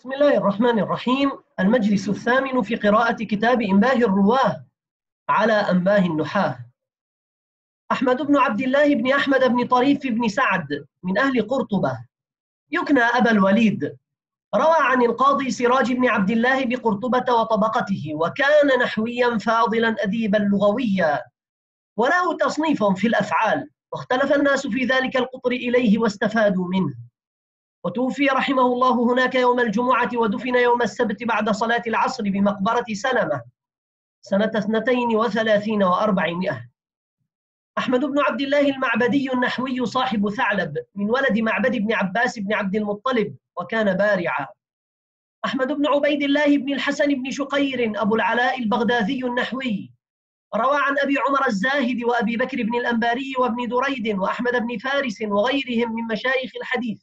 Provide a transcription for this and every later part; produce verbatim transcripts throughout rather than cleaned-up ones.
بسم الله الرحمن الرحيم. المجلس الثامن في قراءة كتاب إنباه الرواه على أنباه النحاة. أحمد بن عبد الله بن أحمد بن طريف بن سعد من أهل قرطبة يكنى أبا الوليد، روى عن القاضي سراج بن عبد الله بقرطبة وطبقته، وكان نحويا فاضلا أديبا لغويا، وله تصنيف في الأفعال، واختلف الناس في ذلك القطر إليه واستفادوا منه. وتوفي رحمه الله هناك يوم الجمعة، ودفن يوم السبت بعد صلاة العصر بمقبرة سلمة سنة اثنتين وثلاثين وأربعمائة. أحمد بن عبد الله المعبدي النحوي صاحب ثعلب من ولد معبد بن عباس بن عبد المطلب، وكان بارعا. أحمد بن عبيد الله بن الحسن بن شقير أبو العلاء البغدادي النحوي، روى عن أبي عمر الزاهد وأبي بكر بن الأنباري وابن دريد وأحمد بن فارس وغيرهم من مشايخ الحديث.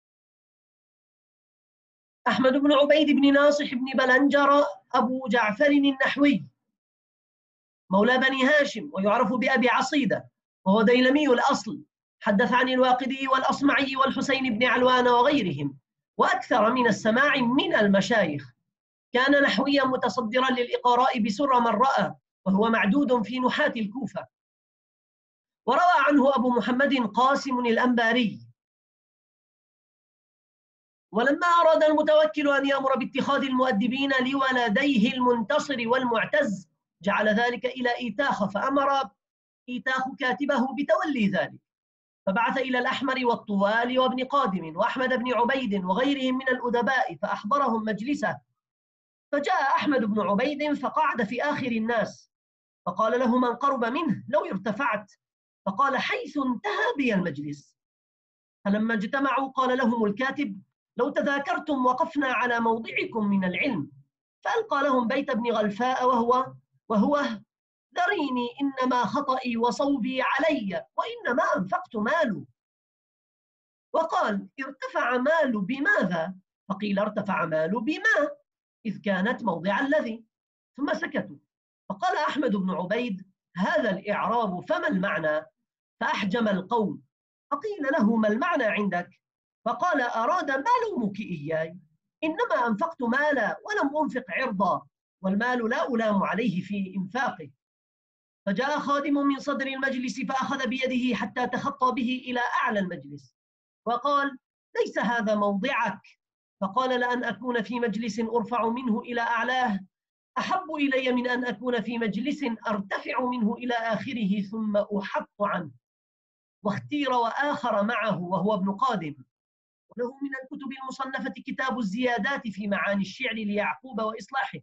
أحمد بن عبيد بن ناصح بن بلنجر أبو جعفر النحوي، مولى بني هاشم، ويعرف بأبي عصيدة، وهو ديلمي الأصل، حدث عن الواقدي والأصمعي والحسين بن علوان وغيرهم، وأكثر من السماع من المشايخ. كان نحويا متصدرا للإقراء بسر من رأى، وهو معدود في نحاة الكوفة. وروى عنه أبو محمد قاسم الأنباري. ولما أراد المتوكل أن يأمر باتخاذ المؤدبين لولديه المنتصر والمعتز، جعل ذلك إلى إيتاخ، فأمر إيتاخ كاتبه بتولي ذلك، فبعث إلى الأحمر والطوال وابن قادم وأحمد بن عبيد وغيرهم من الأدباء، فأحضرهم مجلسه. فجاء أحمد بن عبيد فقعد في آخر الناس، فقال له من قرب منه لو ارتفعت، فقال حيث انتهى بي المجلس. فلما اجتمعوا قال لهم الكاتب لو تذاكرتم وقفنا على موضعكم من العلم، فألقى لهم بيت ابن غلفاء وهو وهو ذريني إنما خطئي وصوبي علي، وإنما أنفقت ماله. وقال ارتفع مال بماذا؟ فقيل ارتفع مال بما، إذ كانت موضع الذي. ثم سكتوا. فقال أحمد بن عبيد هذا الإعراب فما المعنى؟ فأحجم القوم. فقيل له ما المعنى عندك؟ فقال أراد ما لومك إياي؟ إنما أنفقت مالا ولم أنفق عرضا، والمال لا ألام عليه في إنفاقه. فجاء خادم من صدر المجلس فأخذ بيده حتى تخطى به إلى أعلى المجلس، وقال ليس هذا موضعك. فقال لأن أكون في مجلس أرفع منه إلى أعلاه أحب إلي من أن أكون في مجلس أرتفع منه إلى آخره ثم أحط عنه. واختير وآخر معه وهو ابن قادم. وله من الكتب المصنفة كتاب الزيادات في معاني الشعر ليعقوب وإصلاحه،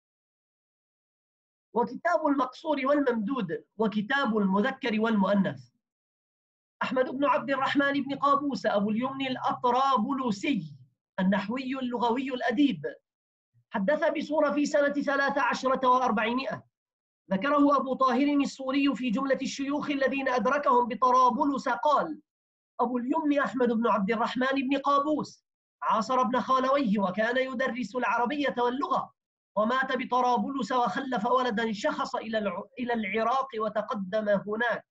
وكتاب المقصور والممدود، وكتاب المذكر والمؤنث. أحمد بن عبد الرحمن بن قابوس أبو اليمن الأطرابلسي النحوي اللغوي الأديب، حدث بصورة في سنة ثلاث عشرة وأربعمائة. ذكره أبو طاهر السوري في جملة الشيوخ الذين أدركهم بطرابلس. قال أبو اليمن أحمد بن عبد الرحمن بن قابوس عاصر ابن خالويه، وكان يدرس العربية واللغة، ومات بطرابلس وخلف ولدا شخص إلى العراق وتقدم هناك.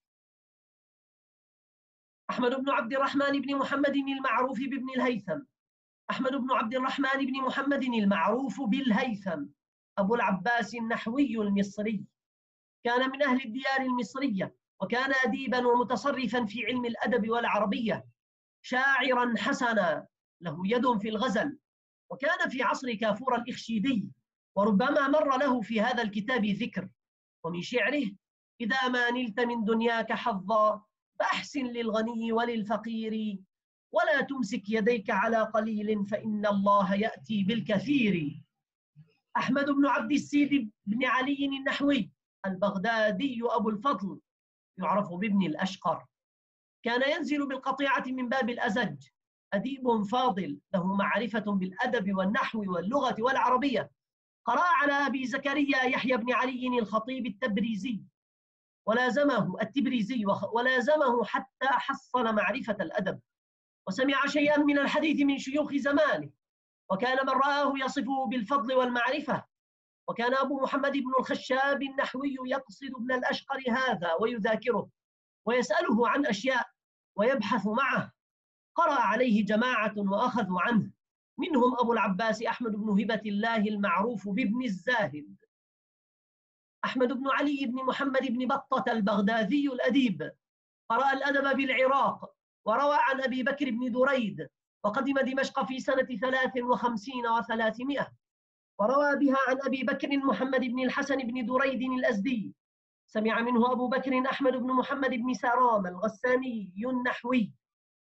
أحمد بن عبد الرحمن بن محمد المعروف بابن الهيثم، أحمد بن عبد الرحمن بن محمد المعروف بالهيثم أبو العباس النحوي المصري، كان من أهل الديار المصرية، وكان أديبا ومتصرفا في علم الأدب والعربية، شاعرا حسنا له يد في الغزل، وكان في عصر كافور الإخشيدي، وربما مر له في هذا الكتاب ذكر. ومن شعره إذا ما نلت من دنياك حظا فأحسن للغني وللفقير، ولا تمسك يديك على قليل فإن الله يأتي بالكثير. أحمد بن عبد السيد بن علي النحوي البغدادي أبو الفضل، يعرف بابن الأشقر، كان ينزل بالقطيعة من باب الأزج، أديب فاضل له معرفة بالأدب والنحو واللغة والعربية. قرأ على أبي زكريا يحيى بن علي الخطيب التبريزي ولازمه التبريزي ولازمه حتى حصل معرفة الأدب، وسمع شيئا من الحديث من شيوخ زمانه، وكان من رآه يصفه بالفضل والمعرفة. وكان أبو محمد بن الخشاب النحوي يقصد ابن الأشقر هذا ويذاكره ويسأله عن أشياء ويبحث معه. قرأ عليه جماعة وأخذوا عنه، منهم أبو العباس أحمد بن هبة الله المعروف بابن الزاهد، أحمد بن علي بن محمد بن بطة البغدادي الأديب، قرأ الأدب بالعراق، وروى عن أبي بكر بن دريد، وقدم دمشق في سنة ثلاث وخمسين وثلاثمائة، وروى بها عن أبي بكر محمد بن الحسن بن دريد الأزدي، سمع منه أبو بكر أحمد بن محمد بن سارام الغساني النحوي،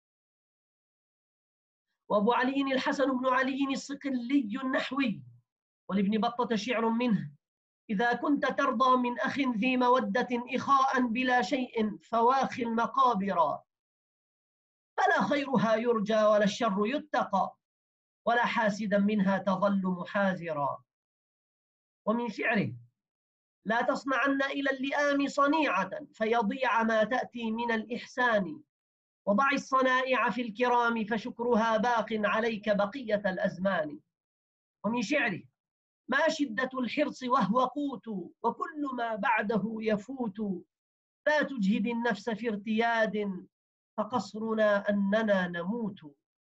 وأبو علي الحسن بن علي الصقلي النحوي، ولابن بطة شعر منه: إذا كنت ترضى من أخ ذي مودة إخاء بلا شيء فواخ المقابر، فلا خيرها يرجى ولا الشر يتقى، ولا حاسدا منها تظل محاذرا. ومن شعره: لا تصنعن إلى اللئام صنيعة فيضيع ما تأتي من الإحسان، وضع الصنائع في الكرام فشكرها باق عليك بقية الأزمان. ومن شعره: ما شدة الحرص وهو قوت، وكل ما بعده يفوت، لا تجهد النفس في ارتياد، فقصرنا أننا نموت.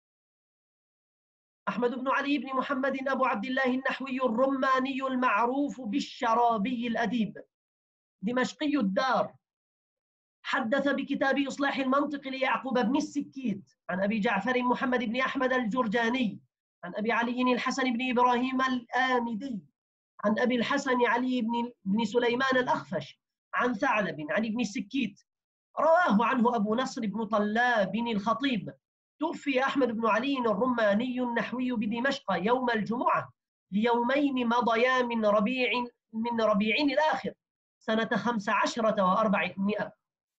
أحمد بن علي بن محمد أبو عبد الله النحوي الرماني المعروف بالشرابي الأديب، دمشقي الدار، حدث بكتاب إصلاح المنطق ليعقوب بن السكيت عن أبي جعفر محمد بن أحمد الجرجاني عن أبي علي الحسن بن إبراهيم الآمدي عن أبي الحسن علي بن, بن سليمان الأخفش عن ثعلب عن ابن السكيت، رواه عنه أبو نصر بن طلاب الخطيب. توفي أحمد بن علي الرماني النحوي بدمشق يوم الجمعة ليومين مضيا من ربيع من ربيع الآخر سنة خمس عشرة وأربعمائة.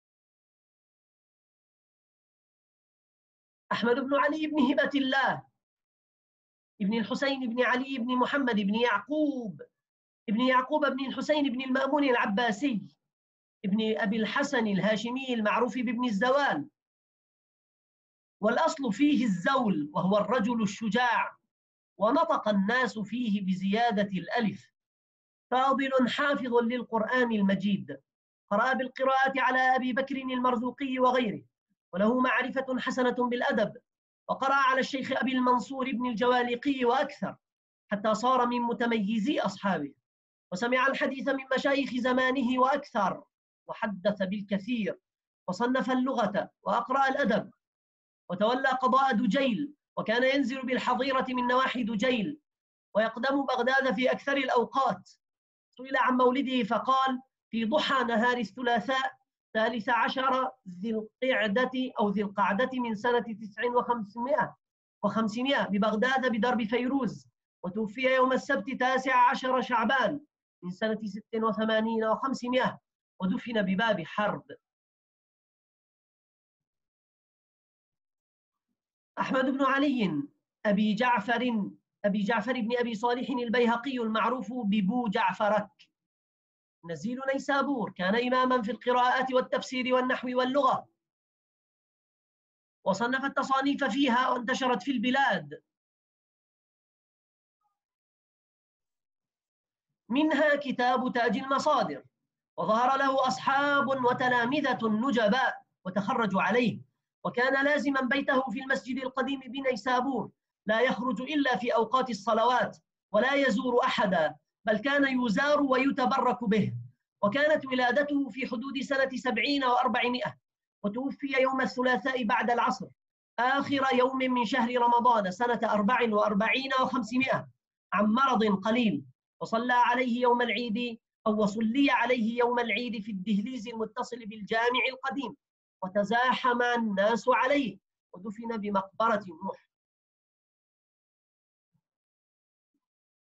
أحمد بن علي بن هبة الله ابن الحسين بن علي بن محمد بن يعقوب ابن يعقوب بن الحسين بن المأمون العباسي ابن أبي الحسن الهاشمي المعروف بابن الزوال، والأصل فيه الزول وهو الرجل الشجاع، ونطق الناس فيه بزيادة الألف. فاضل حافظ للقرآن المجيد، قرأ بالقراءة على أبي بكر المرزوقي وغيره، وله معرفة حسنة بالأدب، وقرأ على الشيخ أبي المنصور بن الجوالقي وأكثر حتى صار من متميزي أصحابه، وسمع الحديث من مشايخ زمانه وأكثر، وحدث بالكثير، وصنف اللغة وأقرأ الأدب، وتولى قضاء دجيل، وكان ينزل بالحظيرة من نواحي دجيل، ويقدم بغداد في أكثر الأوقات. سئل عن مولده فقال: في ضحى نهار الثلاثاء ثالث عشر ذي القعدة أو ذي القعدة من سنة تسع وخمسمائة وخمسمائة ببغداد بدرب فيروز، وتوفي يوم السبت تاسع عشر شعبان من سنة ست وثمانين وخمسمائة، ودفن بباب حرب. أحمد بن علي أبي جعفر أبي جعفر بن أبي صالح البيهقي المعروف ببو جعفرك، نزيل نيسابور، كان إماما في القراءات والتفسير والنحو واللغة، وصنف التصانيف فيها وانتشرت في البلاد، منها كتاب تاج المصادر، وظهر له أصحاب وتلامذة نجباء وتخرجوا عليه، وكان لازما بيته في المسجد القديم بنيسابور، لا يخرج إلا في أوقات الصلوات، ولا يزور أحدا، بل كان يزار ويتبرك به. وكانت ولادته في حدود سنة سبعين وأربعمائة، وتوفي يوم الثلاثاء بعد العصر آخر يوم من شهر رمضان سنة أربع وأربعين وخمسمائة عن مرض قليل، وصلى عليه يوم العيد أو وصلي عليه يوم العيد في الدهليز المتصل بالجامع القديم، وتزاحم الناس عليه، ودفن بمقبرة نوح.